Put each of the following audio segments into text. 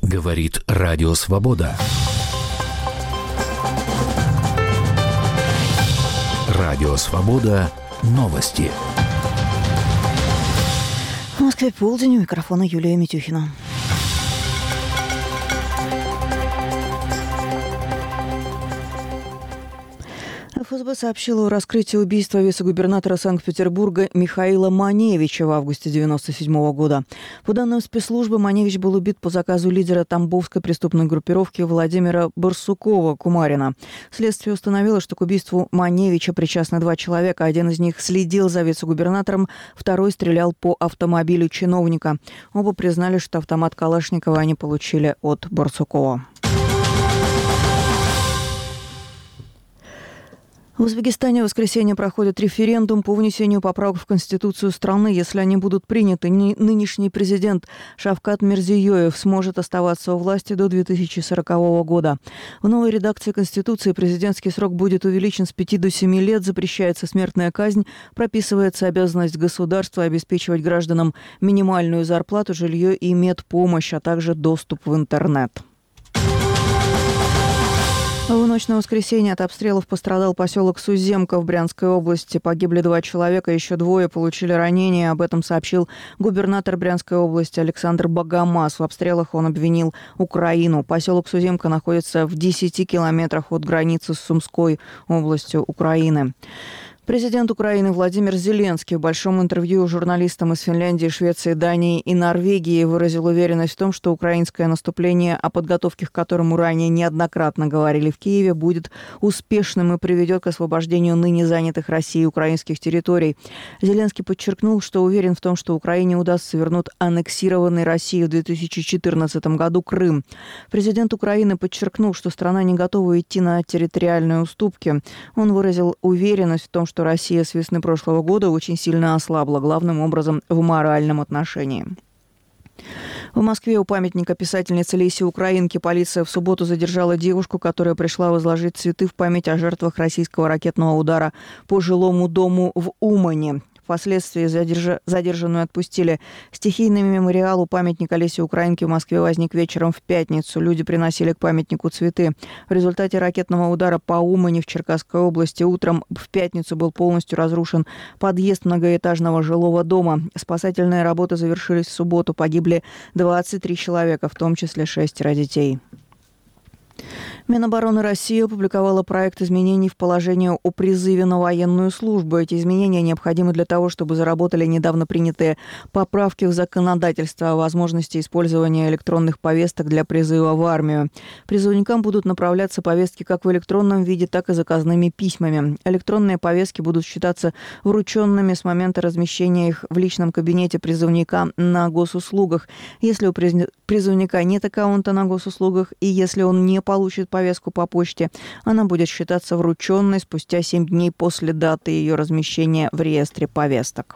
Говорит Радио Свобода. Радио Свобода. Новости. В Москве полдень, у микрофона Юлия Митюхина. ФСБ сообщила о раскрытии убийства вице-губернатора Санкт-Петербурга Михаила Маневича в августе 1997 года. По данным спецслужбы, Маневич был убит по заказу лидера тамбовской преступной группировки Владимира Барсукова-Кумарина. Следствие установило, что к убийству Маневича причастны 2 человека. Один из них следил за вице-губернатором, второй стрелял по автомобилю чиновника. Оба признали, что автомат Калашникова они получили от Барсукова. В Узбекистане в воскресенье проходит референдум по внесению поправок в Конституцию страны. Если они будут приняты, нынешний президент Шавкат Мирзиёев сможет оставаться у власти до 2040 года. В новой редакции Конституции президентский срок будет увеличен с 5 до 7 лет, запрещается смертная казнь, прописывается обязанность государства обеспечивать гражданам минимальную зарплату, жилье и медпомощь, а также доступ в интернет. В ночь на воскресенье от обстрелов пострадал поселок Суземка в Брянской области. Погибли 2 человека, еще 2 получили ранения. Об этом сообщил губернатор Брянской области Александр Богомаз. В обстрелах он обвинил Украину. Поселок Суземка находится в 10 километрах от границы с Сумской областью Украины. Президент Украины Владимир Зеленский в большом интервью журналистам из Финляндии, Швеции, Дании и Норвегии выразил уверенность в том, что украинское наступление, о подготовке к которому ранее неоднократно говорили в Киеве, будет успешным и приведет к освобождению ныне занятых Россией украинских территорий. Зеленский подчеркнул, что уверен в том, что Украине удастся вернуть аннексированный Россией в 2014 году Крым. Президент Украины подчеркнул, что страна не готова идти на территориальные уступки. Он выразил уверенность в том, что Россия с весны прошлого года очень сильно ослабла, главным образом в моральном отношении. В Москве у памятника писательницы Лесе Украинки полиция в субботу задержала девушку, которая пришла возложить цветы в память о жертвах российского ракетного удара по жилому дому в Умане. Впоследствии задержанную отпустили. Стихийный мемориал у памятника Лесе Украинки в Москве возник вечером в пятницу. Люди приносили к памятнику цветы. В результате ракетного удара по Умане в Черкасской области утром в пятницу был полностью разрушен подъезд многоэтажного жилого дома. Спасательные работы завершились в субботу. Погибли 23 человека, в том числе 6 детей. Минобороны России опубликовала проект изменений в положение о призыве на военную службу. Эти изменения необходимы для того, чтобы заработали недавно принятые поправки в законодательство о возможности использования электронных повесток для призыва в армию. Призывникам будут направляться повестки как в электронном виде, так и заказными письмами. Электронные повестки будут считаться врученными с момента размещения их в личном кабинете призывника на госуслугах. Если у призывника нет аккаунта на госуслугах и если он не получит повестку по почте, она будет считаться врученной спустя 7 дней после даты ее размещения в реестре повесток.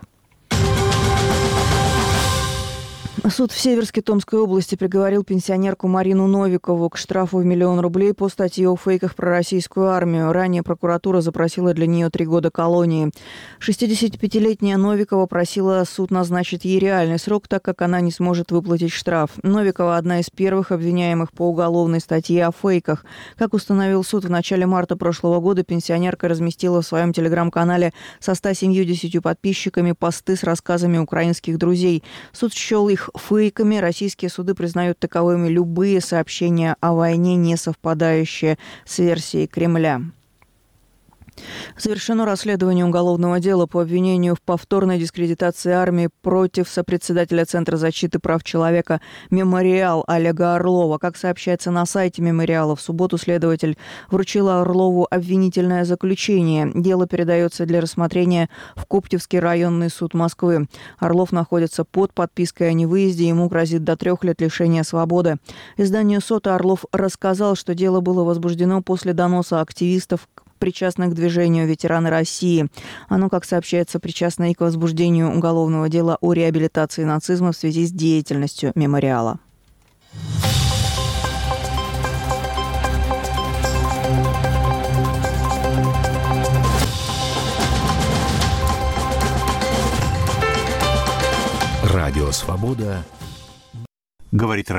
Суд в Северске Томской области приговорил пенсионерку Марину Новикову к штрафу в 1 миллион рублей по статье о фейках про российскую армию. Ранее прокуратура запросила для нее 3 года колонии. 65-летняя Новикова просила суд назначить ей реальный срок, так как она не сможет выплатить штраф. Новикова – одна из первых обвиняемых по уголовной статье о фейках. Как установил суд, в начале марта прошлого года пенсионерка разместила в своем телеграм-канале со 170 подписчиками посты с рассказами украинских друзей. Суд счел их фейками. Российские суды признают таковыми любые сообщения о войне, не совпадающие с версией Кремля. Завершено расследование уголовного дела по обвинению в повторной дискредитации армии против сопредседателя Центра защиты прав человека «Мемориал» Олега Орлова. Как сообщается на сайте «Мемориала», в субботу следователь вручила Орлову обвинительное заключение. Дело передается для рассмотрения в Коптевский районный суд Москвы. Орлов находится под подпиской о невыезде, ему грозит до 3 лет лишения свободы. Изданию СОТА Орлов рассказал, что дело было возбуждено после доноса активистов, причастных к движению «Ветераны России». Оно, как сообщается, причастно и к возбуждению уголовного дела о реабилитации нацизма в связи с деятельностью мемориала. Радио «Свобода» говорит